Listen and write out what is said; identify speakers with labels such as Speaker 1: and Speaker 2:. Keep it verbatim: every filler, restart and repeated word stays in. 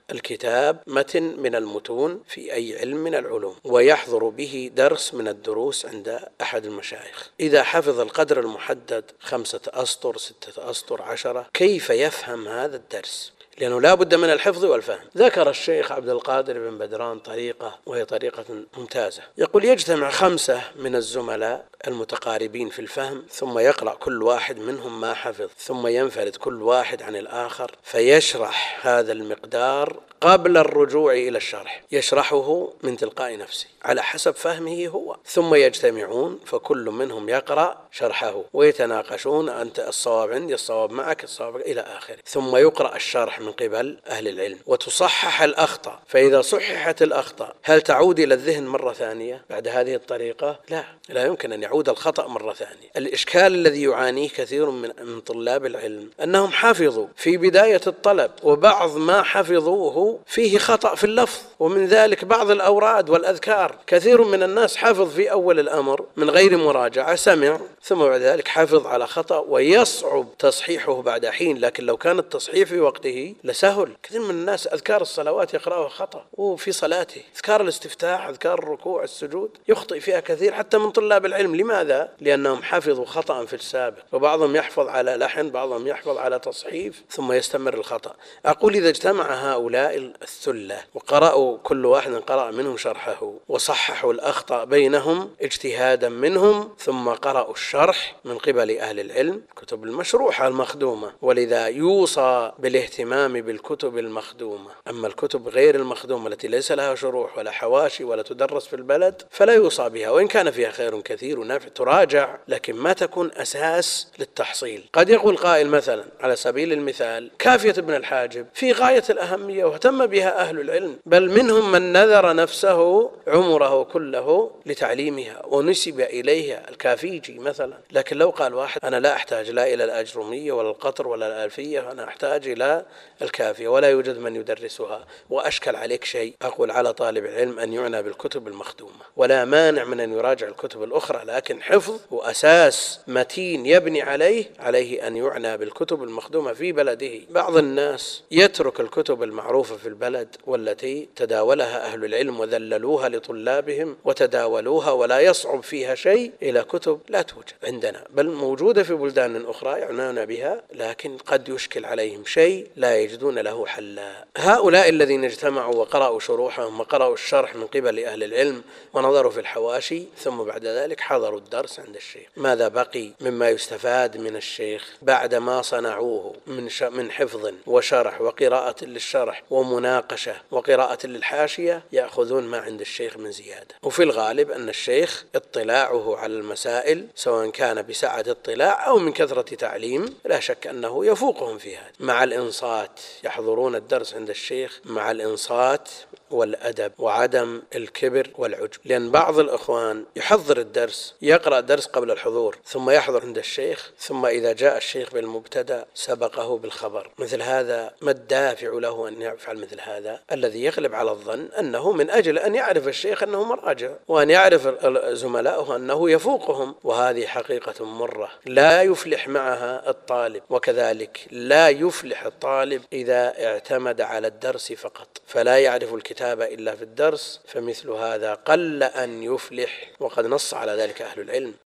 Speaker 1: الكتاب متن من المتون في أي علم من العلوم ويحضر به درس من الدروس عند أحد المشايخ، إذا حفظ القدر المحدد خمسة أسطر ستة أسطر عشرة كيف يفهم هذا الدرس؟ لأنه لا بد من الحفظ والفهم. ذكر الشيخ عبد القادر بن بدران طريقة وهي طريقة ممتازة، يقول يجتمع خمسة من الزملاء المتقاربين في الفهم ثم يقرأ كل واحد منهم ما حفظ ثم ينفرد كل واحد عن الآخر فيشرح هذا المقدار قبل الرجوع إلى الشرح، يشرحه من تلقاء نفسه على حسب فهمه هو، ثم يجتمعون فكل منهم يقرأ شرحه ويتناقشون أنت الصواب عندي الصواب معك الصواب إلى آخره، ثم يقرأ الشرح من قبل أهل العلم وتصحح الأخطاء، فإذا صححت الأخطاء هل تعود إلى الذهن مرة ثانية بعد هذه الطريقة؟ لا، لا يمكن أن يعود الخطأ مرة ثانية. الإشكال الذي يعانيه كثير من من طلاب العلم أنهم حفظوا في بداية الطلب وبعض ما حفظوه فيه خطأ في اللفظ، ومن ذلك بعض الأوراد والأذكار كثير من الناس حفظ في أول الأمر من غير مراجعة، سمع ثم بعد ذلك حفظ على خطأ ويصعب تصحيحه بعد حين، لكن لو كان التصحيح في وقته لسهل. كثير من الناس أذكار الصلوات يقرأها خطأ وفي صلاته، أذكار الاستفتاح أذكار الركوع السجود يخطئ فيها كثير حتى من طلاب العلم. لماذا؟ لأنهم حفظوا خطأ في السابق، وبعضهم يحفظ على لحن بعضهم يحفظ على تصحيف ثم يستمر الخطأ. أقول إذا اجتمع هؤلاء الثلة وقرأوا كل واحد قرأ منهم شرحه وصححوا الأخطاء بينهم اجتهادا منهم ثم قرأوا الشرح من قبل أهل العلم كتب المشروحة المخدومة، ولذا يوصى بالاهتمام بالكتب المخدومة. أما الكتب غير المخدومة التي ليس لها شروح ولا حواشي ولا تدرس في البلد فلا يوصى بها، وإن كان فيها خير كثير ونافع تراجع لكن ما تكون أساس للتحصيل. قد يقول قائل مثلا على سبيل المثال كافية ابن الحاجب في غاية الأهمية واهتم بها أهل العلم، بل منهم من نذر نفسه عمره كله لتعليمها ونسب إليها الكافيجي مثلا. لكن لو قال واحد أنا لا أحتاج لا إلى الأجرمية ولا القطر ولا الألفية، أنا أحتاج إلى الكافية ولا يوجد من يدرسها وأشكل عليك شيء، أقول على طالب العلم أن يعنى بالكتب المخدومة، ولا مانع من أن يراجع الكتب الأخرى، لكن حفظ وأساس متين يبني عليه عليه أن يعنى بالكتب المخدومة في بلده. بعض الناس يترك الكتب المعروفة في البلد والتي تداولها أهل العلم وذللوها لطلابهم وتداولوها ولا يصعب فيها شيء إلى كتب لا توجد عندنا، بل موجودة في بلدان أخرى يعنون بها لكن قد يشكل عليهم شيء لا يجدون له حلا. هؤلاء الذين اجتمعوا وقرأوا شروحهم وقرأوا الشرح من قبل أهل العلم ونظروا في الحواشي ثم بعد ذلك حضروا الدرس عند الشيخ، ماذا بقي مما يستفاد من الشيخ بعد ما صنعوه من من حفظ وشرح وقراءة للشرح ومناقشة وقراءة للحاشية؟ يأخذون ما عند الشيخ من زيادة. وفي الغالب أن الشيخ اطلاعه على المسائل سواء كان بسعة اطلاع أو من كثرة تعليم لا شك أنه يفوقهم في هذا، مع الإنصات يحضرون الدرس عند الشيخ مع الإنصات والأدب وعدم الكبر والعجب. لأن بعض الإخوان يحضر الدرس يقرأ الدرس قبل الحضور ثم يحضر عند الشيخ ثم إذا جاء الشيخ بالمبتدأ سبقه بالخبر. مثل هذا ما الدافع له أن يفعل مثل هذا؟ الذي يغلب على الظن أنه من أجل أن يعرف الشيخ أنه مراجع وأن يعرف زملائه أنه يفوقهم، وهذه حقيقة مرة لا يفلح معها الطالب، وكذلك لا يفلح الطالب إذا اعتمد على الدرس فقط فلا يعرف الكتاب إلا في الدرس، فمثل هذا قل أن يفلح، وقد نص على ذلك أهل العلم.